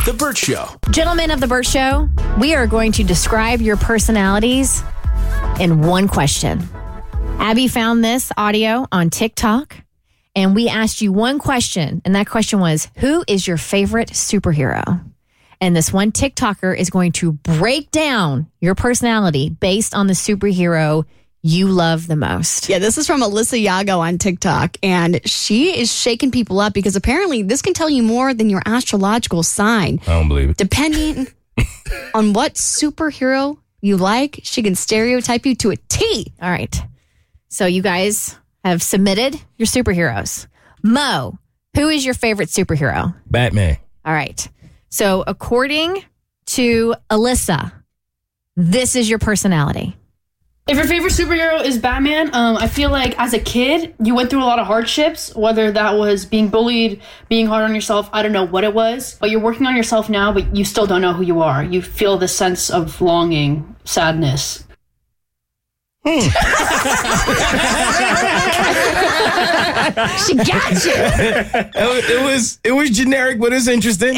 The Burt Show. Gentlemen of The Burt Show, we are going to describe your personalities in one question. Abby found this audio on TikTok, and we asked you one question, and that question was, who is your favorite superhero? And this one TikToker is going to break down your personality based on the superhero you love the most. Yeah, this is from Alyssa Yago on TikTok, and she is shaking people up because apparently this can tell you more than your astrological sign. I don't believe it. Depending on what superhero you like, she can stereotype you to a T. All right. So you guys have submitted your superheroes. Mo, who is your favorite superhero? Batman. All right. So according to Alyssa, this is your personality. If your favorite superhero is Batman, I feel like as a kid, you went through a lot of hardships, whether that was being bullied, being hard on yourself, I don't know what it was, but you're working on yourself now, but you still don't know who you are. You feel this sense of longing, sadness. She got you. It was generic, but it's interesting.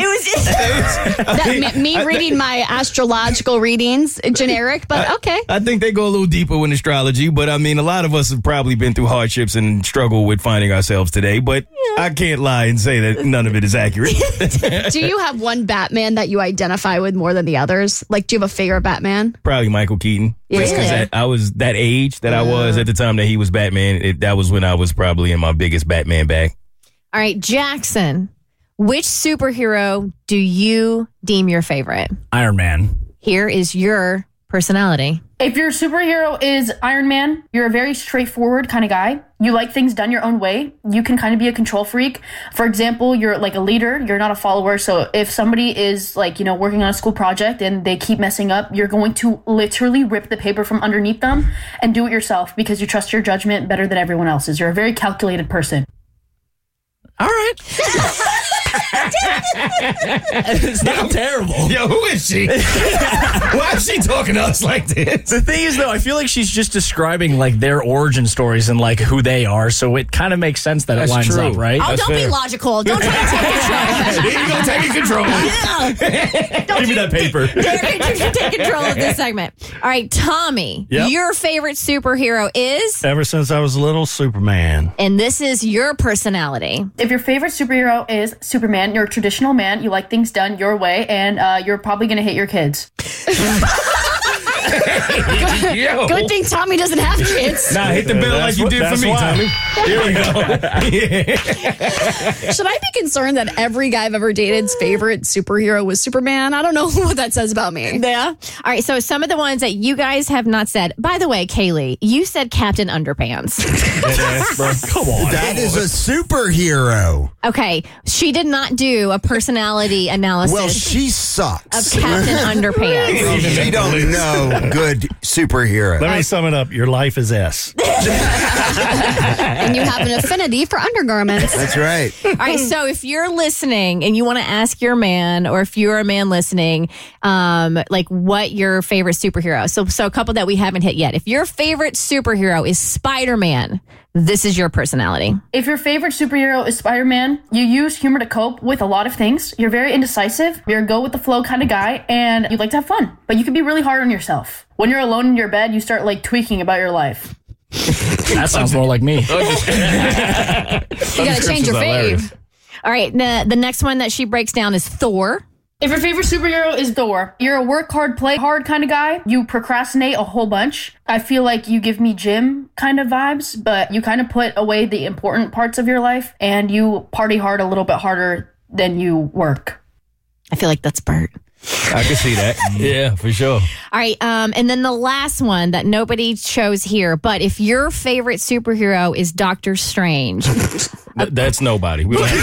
Me reading my astrological readings, generic, but okay. I think they go a little deeper with astrology, but I mean, a lot of us have probably been through hardships and struggle with finding ourselves today, but I can't lie and say that none of it is accurate. Do you have one Batman that you identify with more than the others? Like, do you have a favorite Batman? Probably Michael Keaton. Yeah. Just because I was that age that I was at the time that he was Batman. That was when I was probably in my biggest Batman bag. All right, Jackson, which superhero do you deem your favorite? Iron Man. Here is your personality. If your superhero is Iron Man, you're a very straightforward kind of guy. You like things done your own way. You can kind of be a control freak. For example, you're like a leader. You're not a follower. So if somebody is working on a school project and they keep messing up, you're going to literally rip the paper from underneath them and do it yourself because you trust your judgment better than everyone else's. You're a very calculated person. All right. It's not terrible. Yo, who is she? Why is she talking to us like this? The thing is, though, I feel like she's just describing their origin stories and who they are, so it kind of makes sense that That's it lines true. up, right? Oh, don't be logical. Don't try to take control. There you go, taking control. Give me that paper. Take control of this segment. All right, Tommy, Yep. your favorite superhero is? Ever since I was little, Superman. And this is your personality. If your favorite superhero is Superman, you're a traditional man. You like things done your way, and you're probably going to hit your kids. Yo. Good thing Tommy doesn't have kids. Nah, hit the bell like you did for me, Tommy. Here we go. Should I be concerned that every guy I've ever dated's favorite superhero was Superman? I don't know what that says about me. Yeah. All right, so some of the ones that you guys have not said. By the way, Kaylee, you said Captain Underpants. Come on. That is a superhero. Okay, she did not do a personality analysis Well, she sucks. of Captain Underpants. She don't know good superhero. Let me sum it up. Your life is S. And you have an affinity for undergarments. That's right. All right, so if you're listening and you want to ask your man, or if you're a man listening, what your favorite superhero. So a couple that we haven't hit yet. If your favorite superhero is Spider-Man, this is your personality. If your favorite superhero is Spider-Man, you use humor to cope with a lot of things. You're very indecisive. You're a go-with-the-flow kind of guy, and you like to have fun. But you can be really hard on yourself. When you're alone in your bed, you start tweaking about your life. That sounds more like me. You gotta change your fave. All right, the next one that she breaks down is Thor. If your favorite superhero is Thor, you're a work hard, play hard kind of guy. You procrastinate a whole bunch. I feel like you give me Jim kind of vibes, but you kind of put away the important parts of your life and you party hard a little bit harder than you work. I feel like that's Bert. I can see that. Yeah, for sure. All right, and then the last one that nobody chose here, but if your favorite superhero is Doctor Strange. That's nobody. We don't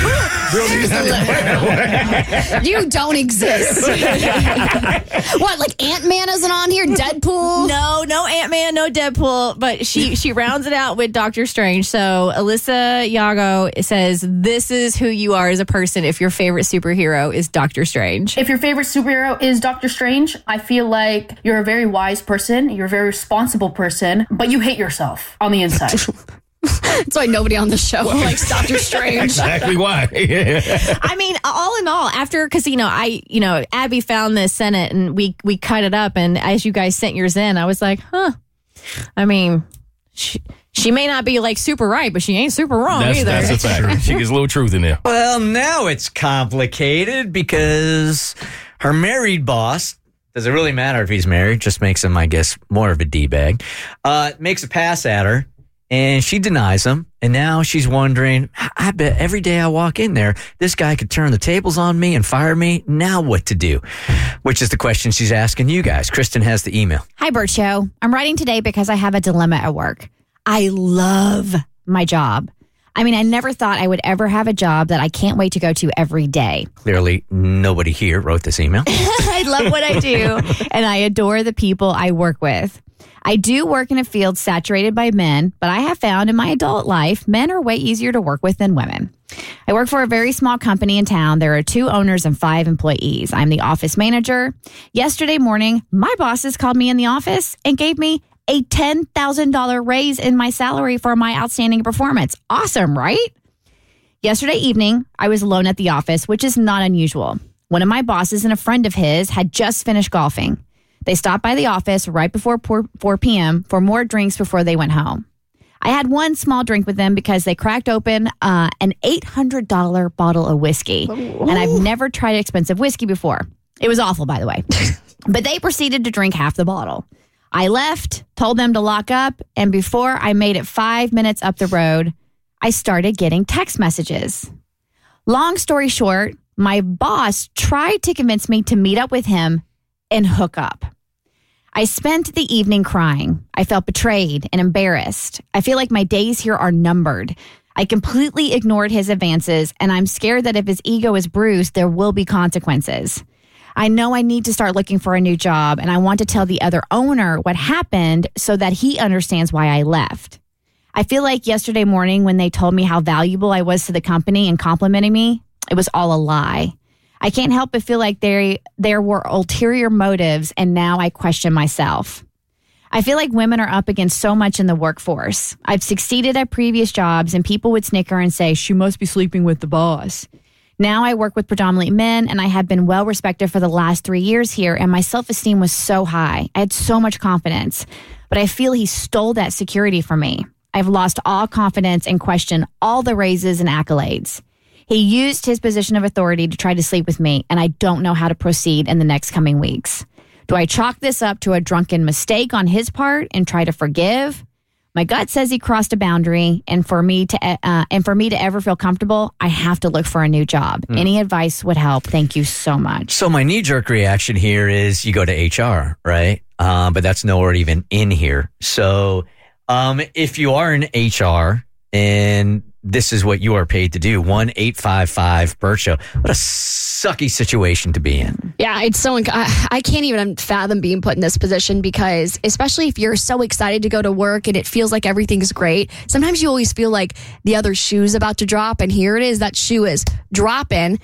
You don't exist. What, like Ant-Man isn't on here? Deadpool? No Ant-Man, no Deadpool, but she rounds it out with Doctor Strange. So Alyssa Yago says, this is who you are as a person if your favorite superhero is Doctor Strange. If your favorite superhero is Doctor Strange, I feel like you're a very wise person, you're a very responsible person, but you hate yourself on the inside. That's why nobody on the show likes Doctor Strange. Exactly why. I mean, all in all, because Abby found this, sent it, and we cut it up, and as you guys sent yours in, I was like, huh. I mean, she may not be like super right, but she ain't super wrong either. That's a fact. She gets a little truth in there. Well, now it's complicated because her married boss, does it really matter if he's married? Just makes him, I guess, more of a D-bag. Makes a pass at her, and she denies him. And now she's wondering, I bet every day I walk in there, this guy could turn the tables on me and fire me. Now what to do? Which is the question she's asking you guys. Kristen has the email. Hi, Bert Show. I'm writing today because I have a dilemma at work. I love my job. I mean, I never thought I would ever have a job that I can't wait to go to every day. Clearly, nobody here wrote this email. I love what I do, and I adore the people I work with. I do work in a field saturated by men, but I have found in my adult life, men are way easier to work with than women. I work for a very small company in town. There are 2 owners and 5 employees. I'm the office manager. Yesterday morning, my bosses called me in the office and gave me a $10,000 raise in my salary for my outstanding performance. Awesome, right? Yesterday evening, I was alone at the office, which is not unusual. One of my bosses and a friend of his had just finished golfing. They stopped by the office right before 4 p.m. for more drinks before they went home. I had one small drink with them because they cracked open an $800 bottle of whiskey. And I've never tried expensive whiskey before. It was awful, by the way. But they proceeded to drink half the bottle. I left, told them to lock up, and before I made it 5 minutes up the road, I started getting text messages. Long story short, my boss tried to convince me to meet up with him and hook up. I spent the evening crying. I felt betrayed and embarrassed. I feel like my days here are numbered. I completely ignored his advances, and I'm scared that if his ego is bruised, there will be consequences. I know I need to start looking for a new job, and I want to tell the other owner what happened so that he understands why I left. I feel like yesterday morning when they told me how valuable I was to the company and complimenting me, it was all a lie. I can't help but feel like there were ulterior motives, and now I question myself. I feel like women are up against so much in the workforce. I've succeeded at previous jobs, and people would snicker and say, she must be sleeping with the boss. Now I work with predominantly men, and I have been well respected for the last 3 years here, and my self-esteem was so high. I had so much confidence, but I feel he stole that security from me. I've lost all confidence and question all the raises and accolades. He used his position of authority to try to sleep with me, and I don't know how to proceed in the next coming weeks. Do I chalk this up to a drunken mistake on his part and try to forgive? My gut says he crossed a boundary, and for me to ever feel comfortable, I have to look for a new job. Any advice would help. Thank you so much. So my knee-jerk reaction here is you go to HR, right? But that's nowhere even in here. So if you are in HR and this is what you are paid to do, 1-855-BERT Show. What a sucky situation to be in. Yeah, it's so. I can't even fathom being put in this position because, especially if you're so excited to go to work and it feels like everything's great, sometimes you always feel like the other shoe's about to drop, and here it is. That shoe is dropping.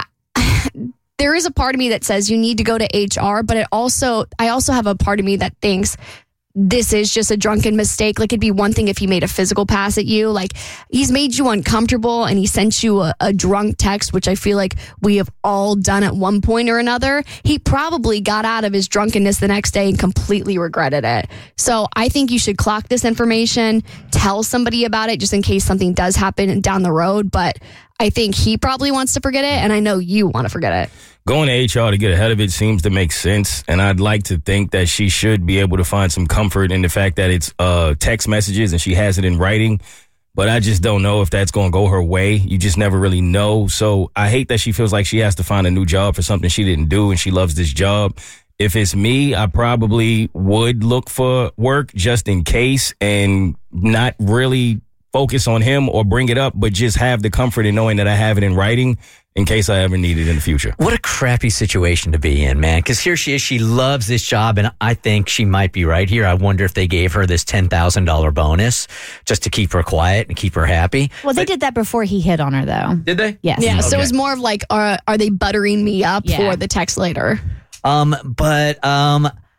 There is a part of me that says you need to go to HR, but I also have a part of me that thinks this is just a drunken mistake. Like, it'd be one thing if he made a physical pass at you. Like, he's made you uncomfortable and he sent you a drunk text, which I feel like we have all done at one point or another. He probably got out of his drunkenness the next day and completely regretted it. So I think you should clock this information, tell somebody about it just in case something does happen down the road. But I think he probably wants to forget it, and I know you want to forget it. Going to HR to get ahead of it seems to make sense, and I'd like to think that she should be able to find some comfort in the fact that it's text messages and she has it in writing, but I just don't know if that's going to go her way. You just never really know. So I hate that she feels like she has to find a new job for something she didn't do, and she loves this job. If it's me, I probably would look for work just in case and not really focus on him or bring it up, but just have the comfort in knowing that I have it in writing in case I ever need it in the future. What a crappy situation to be in, man. Because here she is. She loves this job, and I think she might be right here. I wonder if they gave her this $10,000 bonus just to keep her quiet and keep her happy. Well, they did that before he hit on her, though. Did they? Yes. Yeah, Okay. So it was more of like, are they buttering me up for the text later?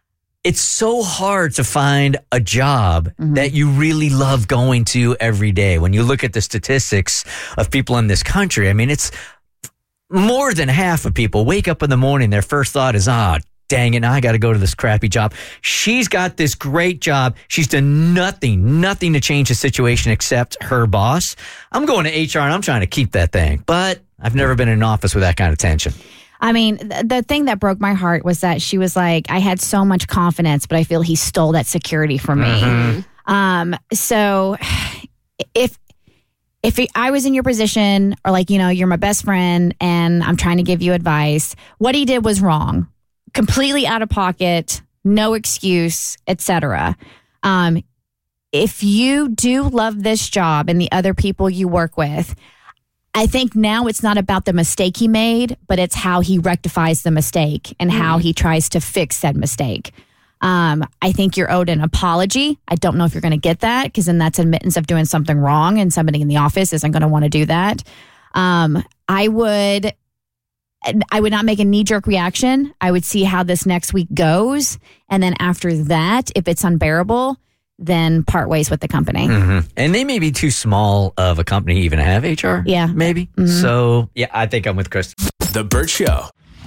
it's so hard to find a job that you really love going to every day. When you look at the statistics of people in this country, I mean, it's more than half of people wake up in the morning, their first thought is, dang it, now I got to go to this crappy job. She's got this great job. She's done nothing to change the situation except her boss. I'm going to HR and I'm trying to keep that thing. But I've never been in an office with that kind of tension. I mean, the thing that broke my heart was that she was like, I had so much confidence, but I feel he stole that security from me. So if I was in your position, or like, you're my best friend and I'm trying to give you advice, what he did was wrong. Completely out of pocket, no excuse, etc. If you do love this job and the other people you work with, I think now it's not about the mistake he made, but it's how he rectifies the mistake and how he tries to fix said mistake. I think you're owed an apology. I don't know if you're going to get that, because then that's admittance of doing something wrong, and somebody in the office isn't going to want to do that. I would not make a knee-jerk reaction. I would see how this next week goes. And then after that, if it's unbearable, then part ways with the company. And they may be too small of a company to even have HR. Yeah. Maybe. So, yeah, I think I'm with Chris. The Burt Show.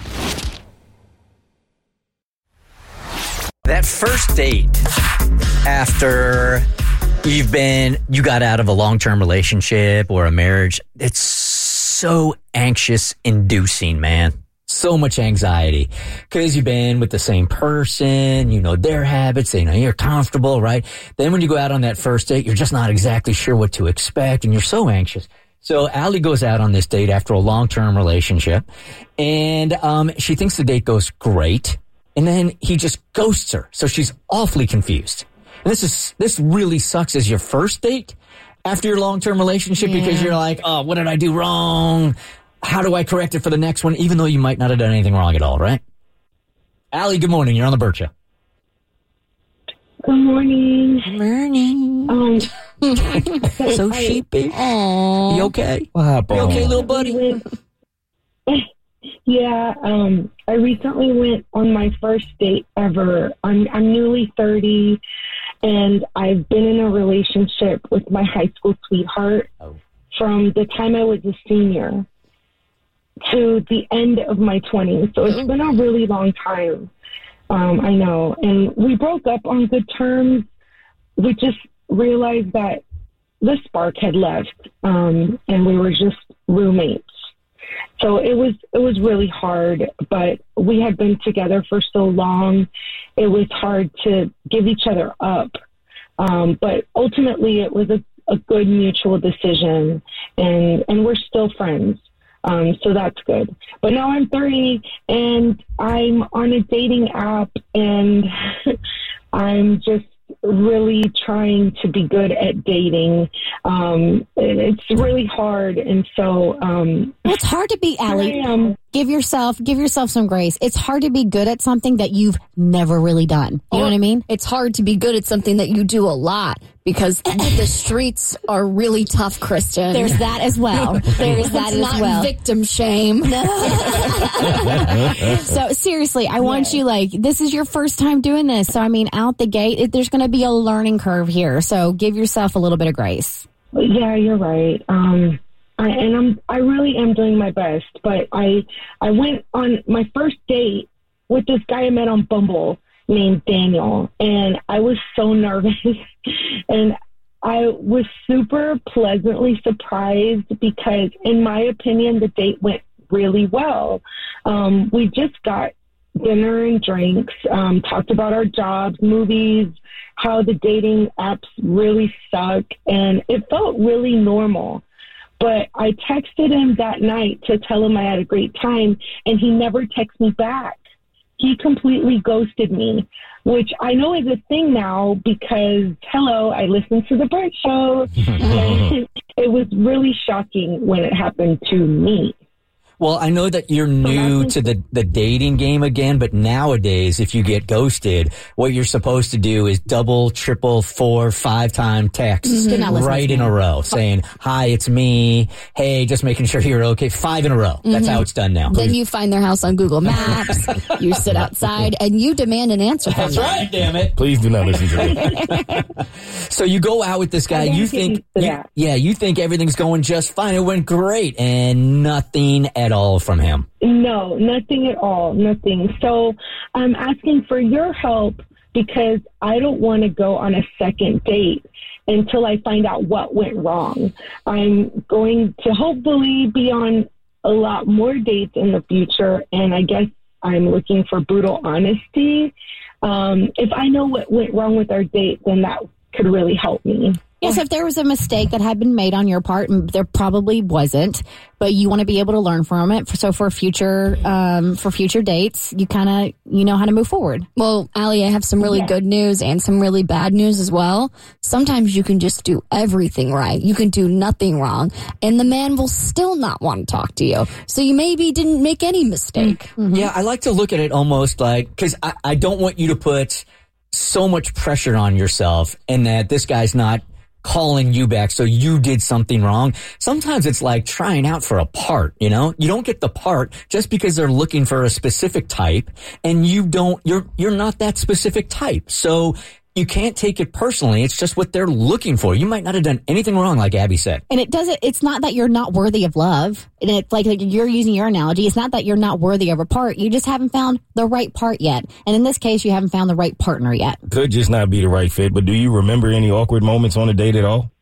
That first date after you got out of a long-term relationship or a marriage, it's so anxious inducing, man. So much anxiety because you've been with the same person, you know their habits, you're comfortable, right? Then when you go out on that first date, you're just not exactly sure what to expect and you're so anxious. So Allie goes out on this date after a long-term relationship and she thinks the date goes great, and then he just ghosts her. So she's awfully confused. And this really sucks as your first date after your long-term relationship because you're like, oh, what did I do wrong? How do I correct it for the next one, even though you might not have done anything wrong at all, right? Allie, good morning. You're on the Burt Show. Good morning. Good morning. So sheepish. Aww. You okay? What happened? You okay, little buddy? Yeah, I recently went on my first date ever. I'm newly 30, and I've been in a relationship with my high school sweetheart from the time I was a senior to the end of my 20s. So it's been a really long time. I know. And we broke up on good terms. We just realized that the spark had left, and we were just roommates. So it was really hard, but we had been together for so long. It was hard to give each other up. But ultimately it was a good mutual decision, and we're still friends. So that's good. But now I'm 30 and I'm on a dating app, and I'm just really trying to be good at dating. It's really hard. And so, well, it's hard to be, Allie. Give yourself some grace. It's hard to be good at something that you've never really done. You know what I mean? It's hard to be good at something that you do a lot, because the streets are really tough, Kristen. There's that as well. There's that as not well. Victim shame. So seriously, I want you, this is your first time doing this. So I mean, out the gate, there's going to be a learning curve here. So give yourself a little bit of grace. Yeah, you're right. I really am doing my best, but I went on my first date with this guy I met on Bumble named Daniel, and I was so nervous, and I was super pleasantly surprised because, in my opinion, the date went really well. We just got dinner and drinks, talked about our jobs, movies, how the dating apps really suck, and it felt really normal. But I texted him that night to tell him I had a great time, and he never texted me back. He completely ghosted me, which I know is a thing now because, hello, I listened to the Burt Show. And it was really shocking when it happened to me. Well, I know that you're new to the dating game again, but nowadays, if you get ghosted, what you're supposed to do is double, triple, 4, 5 time texts right in a row saying, hi, it's me. Hey, just making sure you're okay. 5 in a row. That's how it's done now. Then you find their house on Google Maps. You sit outside and you demand an answer from That's them. right, damn it. Please do not listen to me. So you go out with this guy. You think, you think everything's going just fine. It went great, and nothing at all from him. No, nothing at all. Nothing. So I'm asking for your help because I don't want to go on a second date until I find out what went wrong. I'm going to hopefully be on a lot more dates in the future, and I guess I'm looking for brutal honesty. If I know what went wrong with our date, then that could really help me. Yes, if there was a mistake that had been made on your part, and there probably wasn't, but you want to be able to learn from it. So for future dates, you know how to move forward. Well, Allie, I have some really good news and some really bad news as well. Sometimes you can just do everything right. You can do nothing wrong, and the man will still not want to talk to you. So you maybe didn't make any mistake. Mm-hmm. Yeah, I like to look at it almost like, because I don't want you to put so much pressure on yourself and that this guy's not calling you back, so you did something wrong. Sometimes it's like trying out for a part, you know? You don't get the part just because they're looking for a specific type, and you're not that specific type. So you can't take it personally. It's just what they're looking for. You might not have done anything wrong, like Abby said. And it's not that you're not worthy of love. And it's like you're using your analogy. It's not that you're not worthy of a part. You just haven't found the right part yet. And in this case, you haven't found the right partner yet. Could just not be the right fit, but do you remember any awkward moments on a date at all?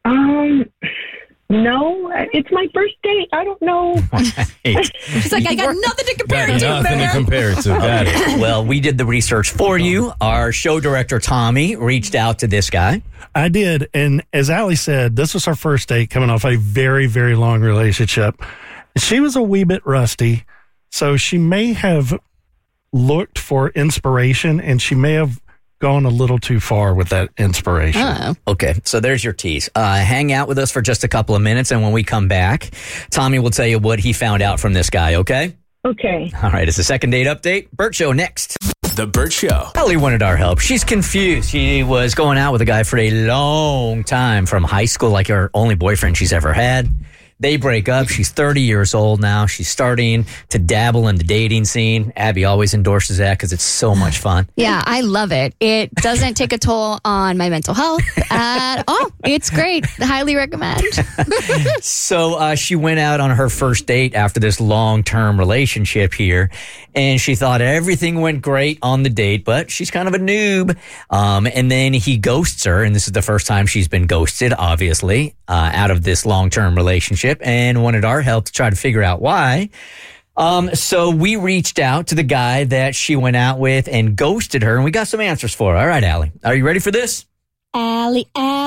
No, it's my first date. I don't know. She's like, I got nothing to compare it to. Nothing to compare it to. Got it. Well, we did the research for you. Our show director, Tommy, reached out to this guy. I did. And as Allie said, this was our first date coming off a very, very long relationship. She was a wee bit rusty, so she may have looked for inspiration, and she may have gone a little too far with that inspiration. Okay, so there's your tease. Hang out with us for just a couple of minutes, and when we come back, Tommy will tell you what he found out from this guy, okay? Okay. All right, it's a second date update. Burt Show next. The Burt Show. Ellie wanted our help. She's confused. She was going out with a guy for a long time from high school, like her only boyfriend she's ever had. They break up. She's 30 years old now. She's starting to dabble in the dating scene. Abby always endorses that because it's so much fun. Yeah, I love it. It doesn't take a toll on my mental health at all. It's great. Highly recommend. So she went out on her first date after this long-term relationship here, and she thought everything went great on the date, but she's kind of a noob. And then he ghosts her, and this is the first time she's been ghosted, obviously, out of this long-term relationship, and wanted our help to try to figure out why. So we reached out to the guy that she went out with and ghosted her, and we got some answers for her. All right, Allie, are you ready for this? Allie.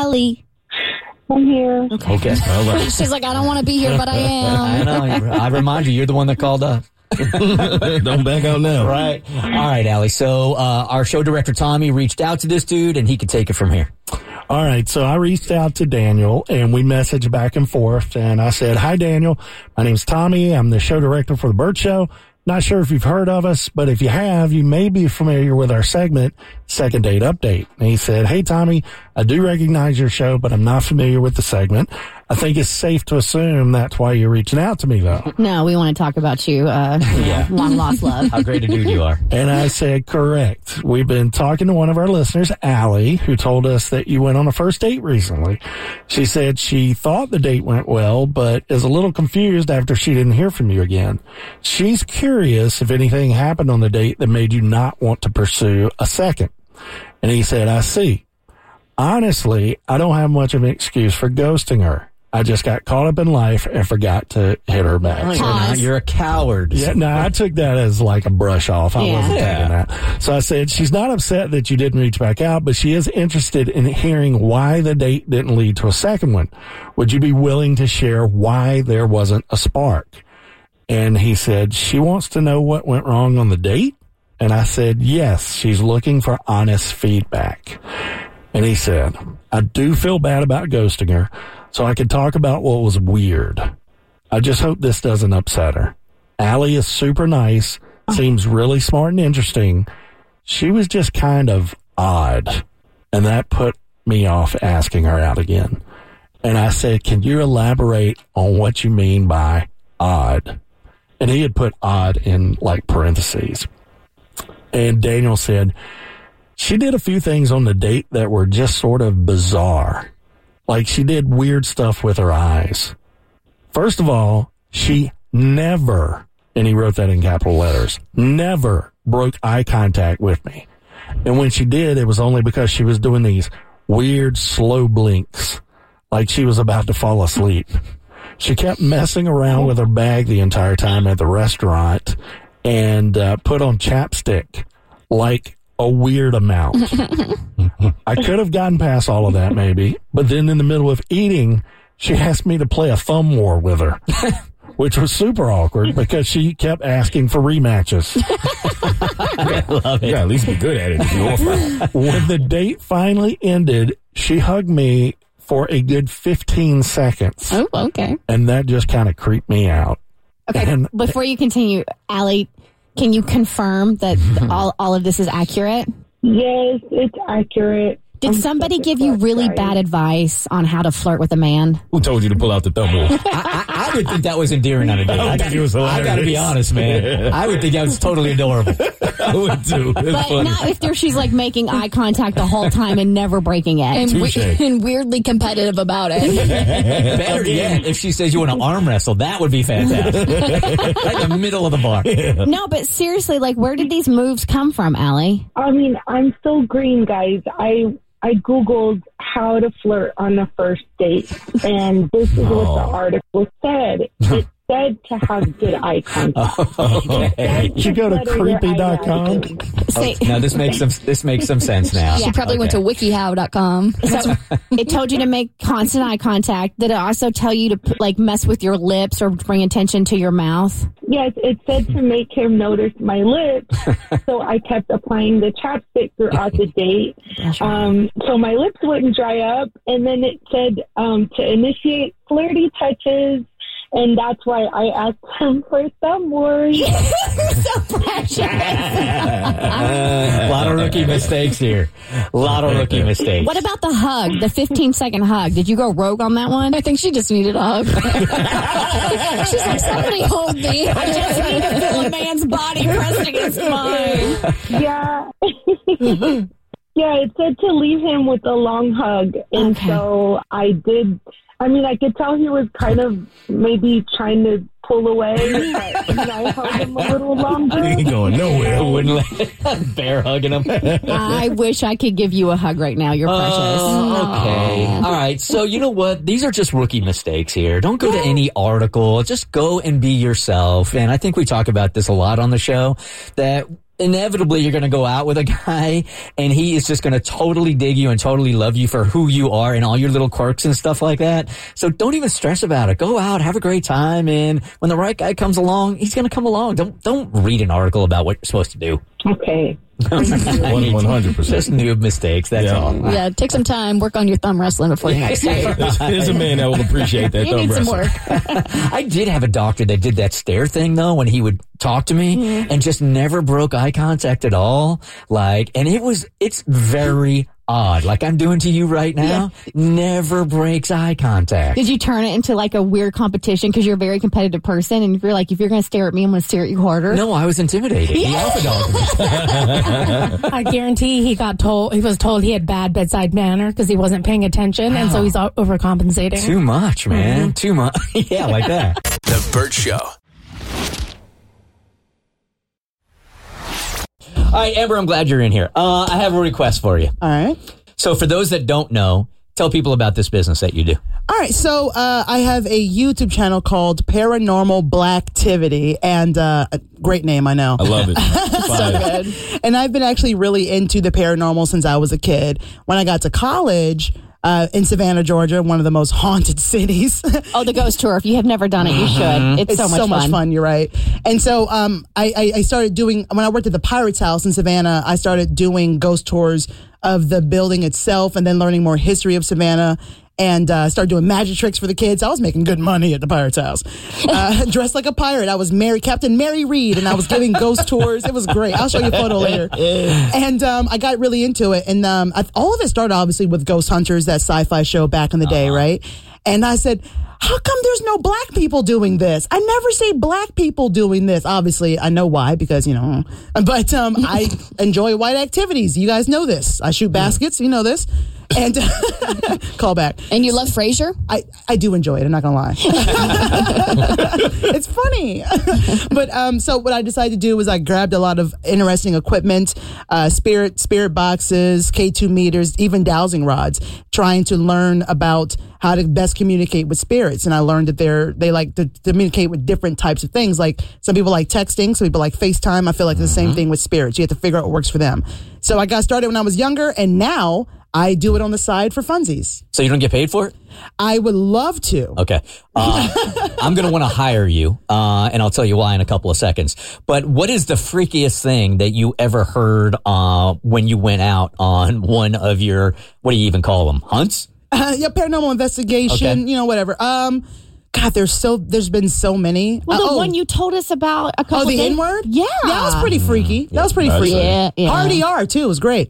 I'm here. Okay. All right. She's like, I don't want to be here, but I am. I know. I remind you, you're the one that called up. Don't back out now. Right. All right, Allie. So our show director, Tommy, reached out to this dude, and he could take it from here. All right, so I reached out to Daniel, and we messaged back and forth, and I said, hi, Daniel. My name's Tommy. I'm the show director for The Burt Show. Not sure if you've heard of us, but if you have, you may be familiar with our segment, Second Date Update. And he said, hey, Tommy, I do recognize your show, but I'm not familiar with the segment. I think it's safe to assume that's why you're reaching out to me, though. No, we want to talk about you. Long lost love. How great a dude you are. And I said, correct. We've been talking to one of our listeners, Allie, who told us that you went on a first date recently. She said she thought the date went well, but is a little confused after she didn't hear from you again. She's curious if anything happened on the date that made you not want to pursue a second. And he said, I see. Honestly, I don't have much of an excuse for ghosting her. I just got caught up in life and forgot to hit her back. You're a coward. Yeah, no, I took that as like a brush off. I wasn't taking that. So I said, she's not upset that you didn't reach back out, but she is interested in hearing why the date didn't lead to a second one. Would you be willing to share why there wasn't a spark? And he said, she wants to know what went wrong on the date. And I said, yes, she's looking for honest feedback. And he said, I do feel bad about ghosting her, so I can talk about what was weird. I just hope this doesn't upset her. Allie is super nice, seems really smart and interesting. She was just kind of odd, and that put me off asking her out again. And I said, can you elaborate on what you mean by odd? And he had put odd in like parentheses. And Daniel said, she did a few things on the date that were just sort of bizarre. Like she did weird stuff with her eyes. First of all, she never, and he wrote that in capital letters, never broke eye contact with me. And when she did, it was only because she was doing these weird slow blinks, like she was about to fall asleep. She kept messing around with her bag the entire time at the restaurant and put on chapstick, like a weird amount. I could have gotten past all of that maybe, but then in the middle of eating, she asked me to play a thumb war with her, which was super awkward because she kept asking for rematches. I love it. Yeah, at least be good at it if you want. When the date finally ended, she hugged me for a good 15 seconds. Oh, okay. And that just kind of creeped me out. Okay, And before you continue, Allie, can you confirm that all of this is accurate? Yes, it's accurate. Did somebody give you really bad advice on how to flirt with a man? Who told you to pull out the thumb rule? I would think that was endearing on a date. I think it was hilarious. I gotta be honest, man. I would think that was totally adorable. I would too. But not if she's like making eye contact the whole time and never breaking it. And weirdly competitive about it. Better yet, if she says you want to arm wrestle, that would be fantastic. Like the middle of the bar. No, but seriously, like, where did these moves come from, Allie? I mean, I'm still green, guys. I Googled how to flirt on the first date, and this is what the article said. It said to have good eye contact. okay. You go to creepy.com. Now this makes some sense now. She probably went to wikihow.com. So it told you to make constant eye contact. Did it also tell you to like mess with your lips or bring attention to your mouth? Yes, it said to make him notice my lips, so I kept applying the chapstick throughout the date, so my lips wouldn't dry up, and then it said to initiate flirty touches, and that's why I asked him for thumb wars. So precious. A lot of rookie mistakes here. A lot of rookie mistakes. What about the hug, the 15-second hug? Did you go rogue on that one? I think she just needed a hug. She's like, somebody hold me. I just need to feel a man's body pressed against mine. Yeah. Yeah, it said to leave him with a long hug. And so I did. I mean, I could tell he was kind of maybe trying to pull away, but I held him a little longer. He ain't going nowhere. Wouldn't let bear hugging him. I wish I could give you a hug right now. You're precious. Okay. All right. So you know what? These are just rookie mistakes here. Don't go to any article. Just go and be yourself. And I think we talk about this a lot on the show, that inevitably you're going to go out with a guy and he is just going to totally dig you and totally love you for who you are and all your little quirks and stuff like that. So don't even stress about it. Go out, have a great time, and when the right guy comes along, he's going to come along. Don't read an article about what you're supposed to do. Okay. 100%. Just noob mistakes, that's all. Yeah, take some time, work on your thumb wrestling before your next date. There's a man that will appreciate that You thumb need some wrestle. work. I did have a doctor that did that stare thing though, when he would talk to me and just never broke eye contact at all. Like, and it's very odd. Like I'm doing to you right now, never breaks eye contact. Did you turn it into like a weird competition because you're a very competitive person and you're like, if you're going to stare at me, I'm going to stare at you harder? No, I was intimidated. He alpha dogged me. I guarantee he was told he had bad bedside manner because he wasn't paying attention, and so he's overcompensating. Too much, man. Too much. Yeah, like that. The Bert Show. All right, Amber, I'm glad you're in here. I have a request for you. All right. So for those that don't know, tell people about this business that you do. All right. So I have a YouTube channel called Paranormal Blacktivity, and a great name, I know. I love it. So good. And I've been actually really into the paranormal since I was a kid. When I got to college, in Savannah, Georgia, one of the most haunted cities. Oh, the ghost tour. If you have never done it, you should. It's so much fun. You're right. And so I started doing, when I worked at the Pirates House in Savannah, I started doing ghost tours of the building itself and then learning more history of Savannah. and started doing magic tricks for the kids. I was making good money at the pirate's house. Dressed like a pirate. I was Captain Mary Reed, and I was giving ghost tours. It was great. I'll show you a photo later. And I got really into it. And all of it started obviously with Ghost Hunters, that sci-fi show back in the day, right? And I said, how come there's no black people doing this? I never see black people doing this. Obviously, I know why, because, but I enjoy white activities. You guys know this. I shoot baskets. You know this. And call back. And you love Frasier? I do enjoy it. I'm not going to lie. It's funny. But so what I decided to do was I grabbed a lot of interesting equipment, spirit boxes, K2 meters, even dowsing rods, trying to learn about how to best communicate with spirits. And I learned that they like to communicate with different types of things. Like some people like texting, some people like FaceTime. I feel like it's the same thing with spirits. You have to figure out what works for them. So I got started when I was younger, and now I do it on the side for funsies. So you don't get paid for it? I would love to. Okay. I'm going to want to hire you, and I'll tell you why in a couple of seconds. But what is the freakiest thing that you ever heard when you went out on one of your, what do you even call them, hunts? Yeah, paranormal investigation, whatever. God, there's been so many. Well, the one you told us about a couple the days. N-word? Yeah. That was pretty freaky. That was pretty freaky. Yeah. Hard ER, too. It was great.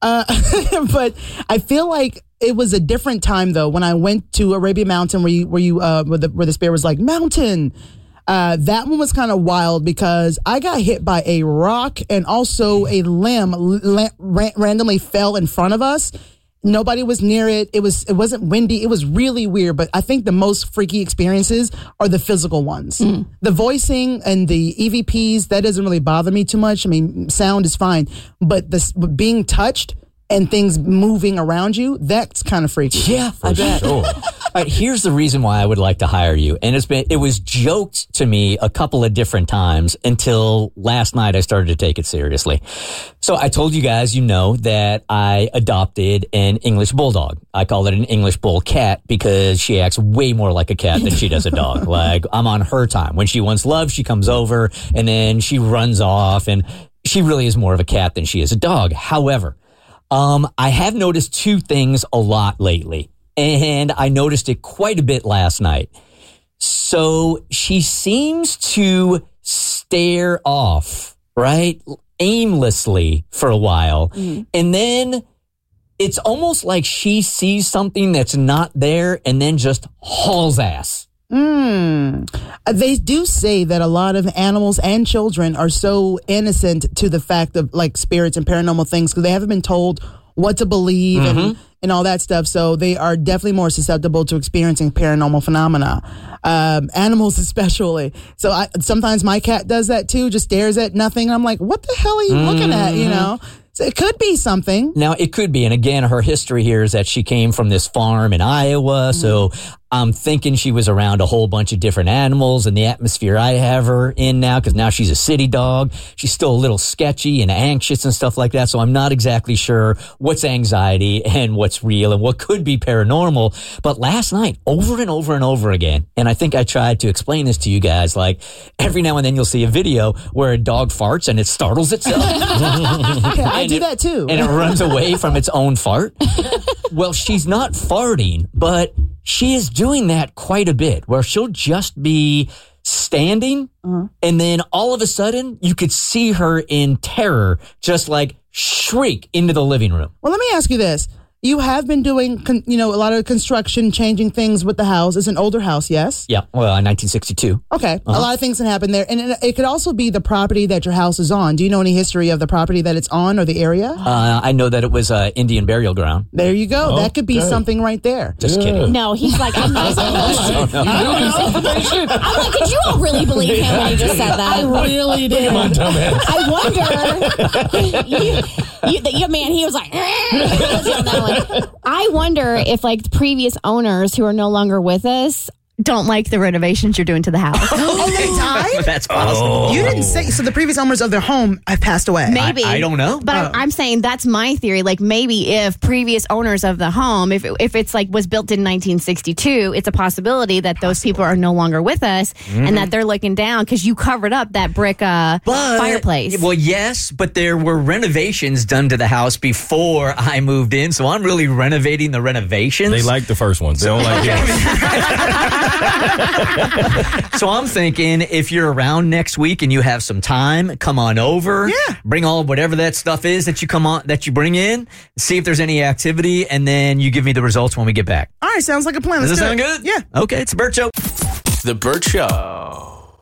But I feel like it was a different time, though, when I went to Arabian Mountain where the spirit was like, mountain. That one was kind of wild because I got hit by a rock and also a limb randomly fell in front of us. Nobody was near it. It wasn't windy. It was really weird. But I think the most freaky experiences are the physical ones. The voicing and the EVPs, that doesn't really bother me too much. I mean, sound is fine. But being touched and things moving around you, that's kind of freaky. Yeah, I bet. Sure. All right, here's the reason why I would like to hire you. And it was joked to me a couple of different times until last night I started to take it seriously. So I told you guys, that I adopted an English bulldog. I call it an English bull cat because she acts way more like a cat than she does a dog. Like, I'm on her time. When she wants love, she comes over and then she runs off, and she really is more of a cat than she is a dog. However, I have noticed two things a lot lately, and I noticed it quite a bit last night. So she seems to stare off, right? Aimlessly for a while. And then it's almost like she sees something that's not there and then just hauls ass. They do say that a lot of animals and children are so innocent to the fact of like spirits and paranormal things because they haven't been told what to believe and all that stuff. So they are definitely more susceptible to experiencing paranormal phenomena. Animals especially. So sometimes my cat does that too, just stares at nothing. And I'm like, what the hell are you looking at? So it could be something. Now, it could be. And again, her history here is that she came from this farm in Iowa. So I'm thinking she was around a whole bunch of different animals and the atmosphere I have her in now, because now she's a city dog. She's still a little sketchy and anxious and stuff like that. So I'm not exactly sure what's anxiety and what's real and what could be paranormal. But last night, over and over and over again, and I think I tried to explain this to you guys, like every now and then you'll see a video where a dog farts and it startles itself. I do that too. And it runs away from its own fart. Well, she's not farting, but she is doing that quite a bit, where she'll just be standing and then all of a sudden you could see her in terror just like shriek into the living room. Well, let me ask you this. You have been doing, a lot of construction, changing things with the house. It's an older house, yes? Yeah, well, in 1962. Okay, a lot of things can happen there. And it could also be the property that your house is on. Do you know any history of the property that it's on or the area? I know that it was Indian burial ground. There you go. That could be something right there. Just kidding. No, he's like, I'm not. I'm like, did you all really believe him when he just said that? I really did. I wonder, man, he was like, I wonder if like the previous owners who are no longer with us don't like the renovations you're doing to the house. Oh, they died? That's possible. You didn't say. So the previous owners of their home have passed away. Maybe. I don't know. But I'm saying that's my theory. Like maybe if previous owners of the home, if it's like was built in 1962, it's a possibility that those people are no longer with us and that they're looking down because you covered up that brick fireplace. Well, yes, but there were renovations done to the house before I moved in, so I'm really renovating the renovations. They like the first ones. They don't like it. So I'm thinking if you're around next week and you have some time, come on over. Yeah. Bring all whatever that stuff is that you bring in, see if there's any activity, and then you give me the results when we get back. All right, sounds like a plan. Does Let's that do sound it. good? Yeah. Okay, it's the Burt Show. The Burt Show.